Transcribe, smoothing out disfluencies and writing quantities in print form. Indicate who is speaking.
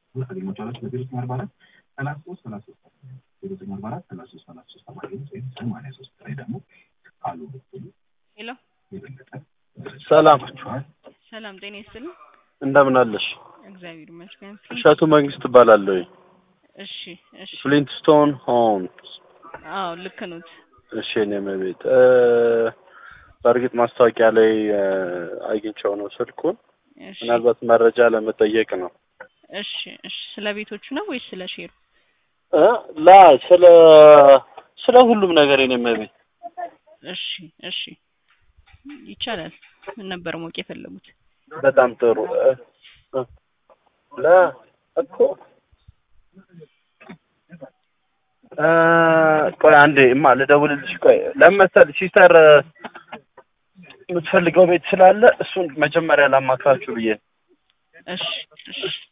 Speaker 1: ወታደሮቻችን በዚህ ማርባራ 33 በዚህ ማርባራ 33 ተማሪዎች ወይም 83 ላይ ደግሞ አሉ ብትሉ
Speaker 2: ሄሎ
Speaker 3: ሰላም
Speaker 2: ሰላም ጤና ይስጥልኝ
Speaker 3: እንደምን አለሽ
Speaker 2: እግዚአብሔር ይመስገን
Speaker 3: ሻቱ መንግስት ባላለው
Speaker 2: እሺ
Speaker 3: ፍሊንትስቶን ሆምስ
Speaker 2: አዎ ልክ ነው
Speaker 3: እሺ እኔ መቤት በርግጥ ማስታወቂያ ላይ አግኝቼው ነው ስልኩን ምናልባት መረጃ ለመጠየቅ ነው
Speaker 2: እሺ ስለ ቤቶቹ ነው ወይስ ስለ ሼሩ
Speaker 3: ላ ስለ ሁሉም ነገር እኔ መቤት
Speaker 2: እሺ ይቻላል ምን ነበር ሞቅ የፈለጉት
Speaker 3: በጣም ጥሩ ላ እኮ ቆይ አንዴ ልደውልልሽ ቆይ ለምሳሌ ሲስተር የምትፈልገው ቤት ስላለ እሱን መጀመሪያ ላማክራችሁ ብዬ
Speaker 2: እሺ